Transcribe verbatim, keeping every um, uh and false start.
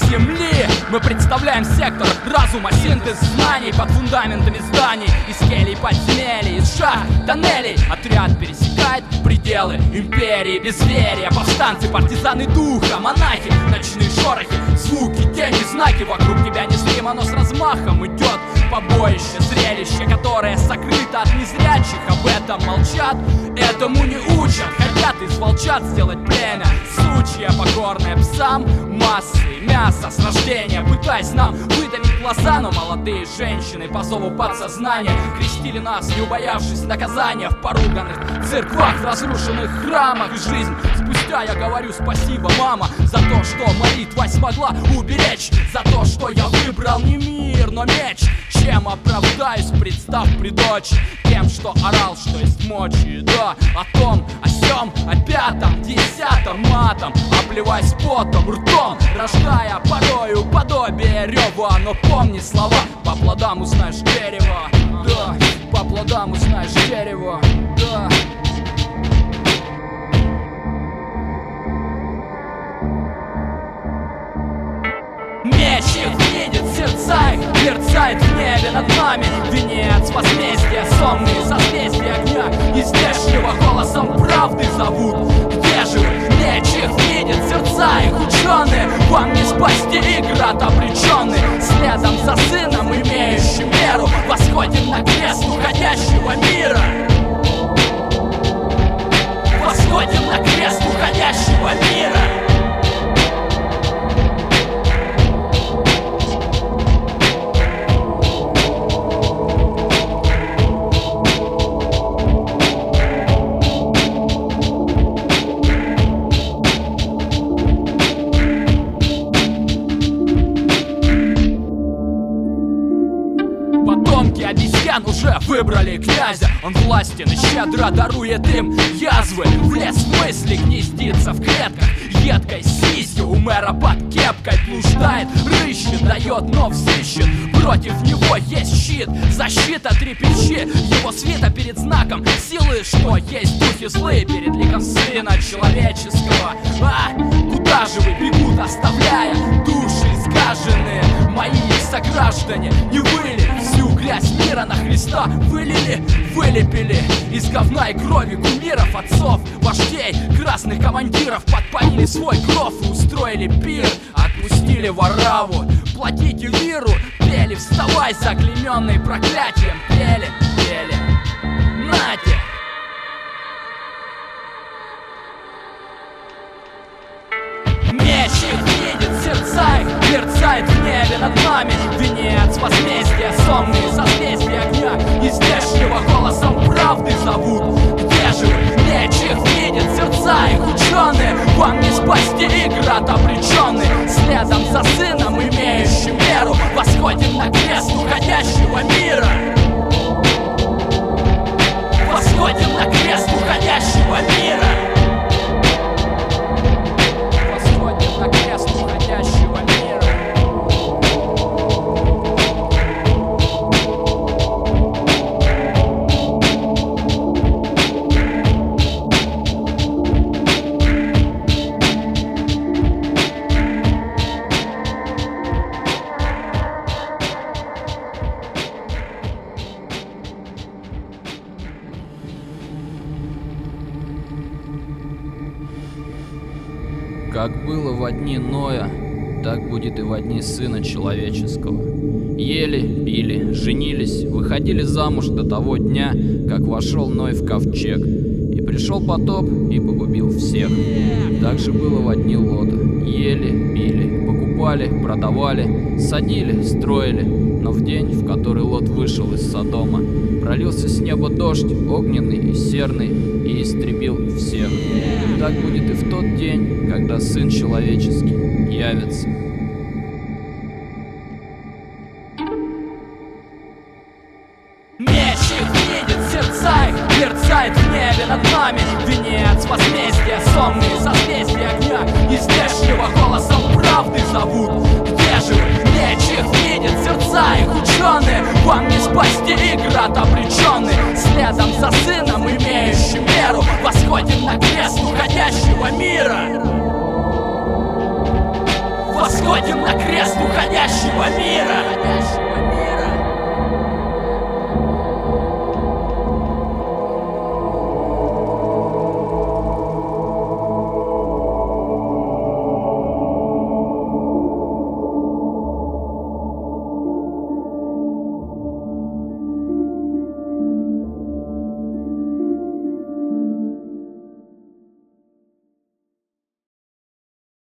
земли. Мы представляем сектор разума, синтез знаний под фундаментами зданий, из келей подземелий, из шахт, тоннелей. Отряд пересекает пределы империи безверия. Повстанцы, партизаны духа, монахи, ночные шорохи, звуки, тени, знаки. Вокруг тебя незримо, но с размахом идет побоище, зрелище, которое сокрыто от незрячих. Об этом молчат, этому не учат. Хотят из волчат сделать племя, сучья, покорное псам, массы, мясо с рождения, пытаясь нам выдавить глаза. Но молодые женщины по зову подсознания крестили нас, не убоявшись наказания, в поруганных церквах, в разрушенных храмах. И жизнь спустя я говорю спасибо, мама, за то, что молитва смогла уберечь, за то, что я выбрал не мир, но меч. Чем оправдаюсь, представ при дочь, тем, что орал, что есть мочи, да, о том, о сём, о пятом, десятом матом, обливаясь потом, ртом, рождая порою подобие рёва. Но помни слова, по плодам узнаешь дерево, да, по плодам узнаешь дерево, да. Меч их видит, сердца их мерцает в небе над нами. Венец возмездия, сонные созвездия огня, из здешнего голосом правды зовут. Где же вы? Меч их видит, сердца их ученые. Вам не спасти и град обреченный. Следом за сыном, имеющим меру, восходим на крест уходящего мира. Восходим на крест уходящего мира. Обезьян уже выбрали князя. Он властен и щедро дарует им язвы. В лес мысли гнездится в клетках, едкой сисью у мэра под кепкой блуждает, рыщет, дает, но взыщет. Против него есть щит, защита трепещит. Его свита перед знаком силы, что есть духи злые перед ликом сына человеческого. А куда же вы бегут, оставляя души искаженные? Мои сограждане, не вы ли всю грязь мира на Христа вылили, вылепили из говна и крови кумиров, отцов, вождей, красных командиров? Подпалили свой кров и устроили пир, отпустили вораву, платите миру, пели, вставай, заклейменный проклятием, пели, пели, нате. Меч их видит, сердца их мерцает в небе над нами. Венец возмездия, сонные созвездия огня, из здешнего голосом правды зовут. Где же вы? Меч их видит, сердца их ученые. Вам не спасти и град обреченный. Следом за сыном, имеющим меру, восходим на крест уходящего мира. Восходим на крест уходящего мира. На крест уходящего мира. Как было во дни Ноя, так будет и во дни Сына Человеческого. Ели, пили, женились, выходили замуж до того дня, как вошел Ной в ковчег. И пришел потоп и погубил всех. Так же было во дни Лота. Ели, пили, покупали, продавали, садили, строили. Но в день, в который Лот вышел из Содома, пролился с неба дождь огненный и серный и истребил всех. Так будет и в тот день, когда Сын Человеческий явится. Меч их видит, сердца их мерцает в небе над нами. Венец возмездия, сонные созвездия огня, из здешнего голосом правды зовут. Где же вы? Меч их видит, сердца их ученые. Вам не спасти и град обреченный. Следом за сыном, имеющим меру, восходим на крест уходящего мира. Восходим Выходим на крест уходящего мира.